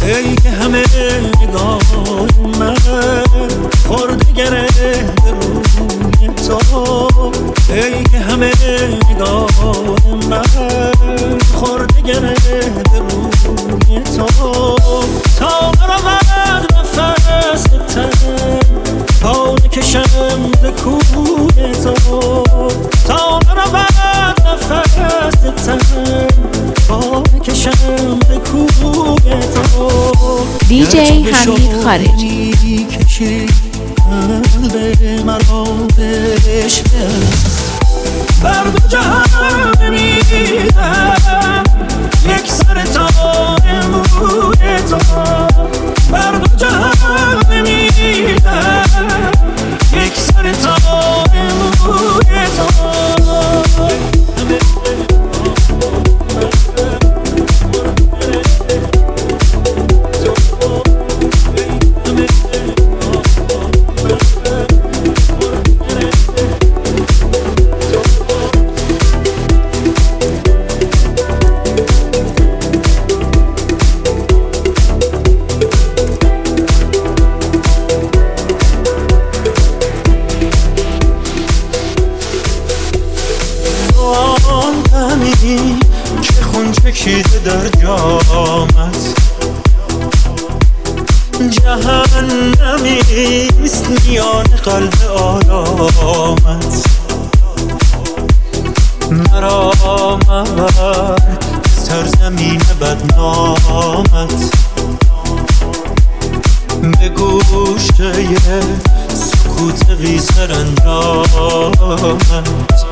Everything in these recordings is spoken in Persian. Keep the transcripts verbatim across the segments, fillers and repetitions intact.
ای که همه نگاه من خورده گره روی تو، ای که همه نگاه من خورده گره روی تو، تا برآمد نفس تن تا نکشم ز کوی تو، تا برآمد نفس تن تا نکشم ز کوی تو. دی جی حمید خارجی کشی قلب مرا به عشق بر دو جهان بمیدم یک سر تار موی تو، بر دو جهان بمیدم یک سر تار موی تو. که خون چکیده در جامت جهنمیست میان قلب آرامت، مرا مبر سرزمین بدنامت، به گوشه سکوت بی سرانجامت،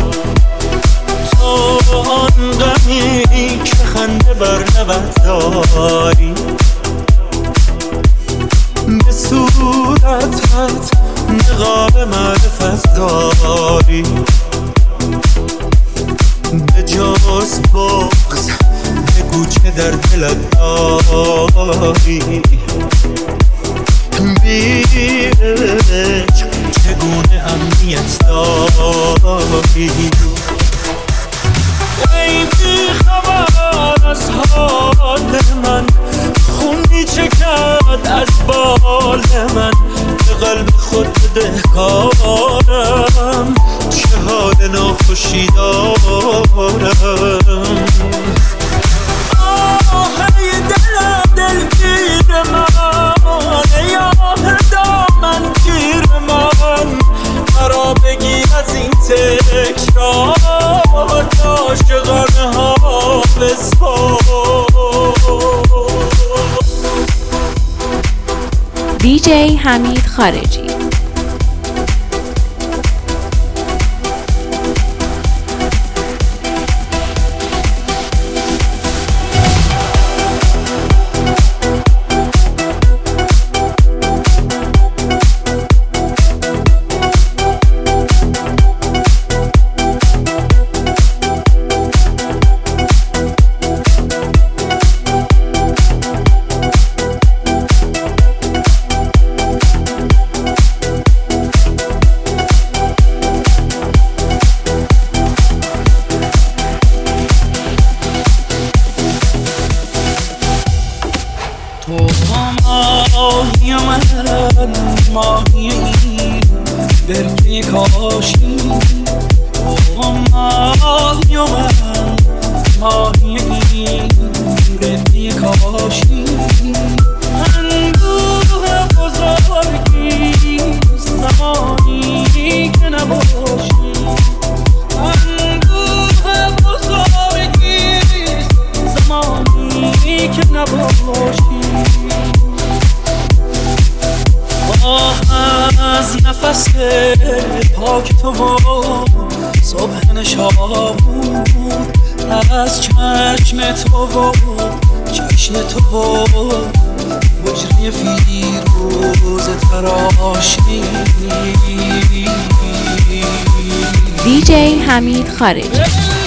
آن غمی که خنده بر لبت داری، به صورتت نقاب معرفت داری، به جز بغض بگو چه در دلت داری، بی عشق چگونه امنیت داری. ای بی خبر از حال من، خون می چکد از بال من، به قلب خود بدهکارم چه حال ناخوشی دارم. آه ای دلم دلگیر من، ای آه دامن گیر من، مرا بگی از این تکرار عاشقانه ها بسپار. دی جی حمید خارجی. ماهی من ماهی برکه کاشی، تو ماهی من ماهی برکه کاشی، اندوه بزرگی زمانی که نباشی، اندوه بزرگی زمانی که نباشی. از نفس پاک تو و صبح نشابود، از چشم تو و چشم تو و حجره فیروز تراشی. دی جی حمید خارجی.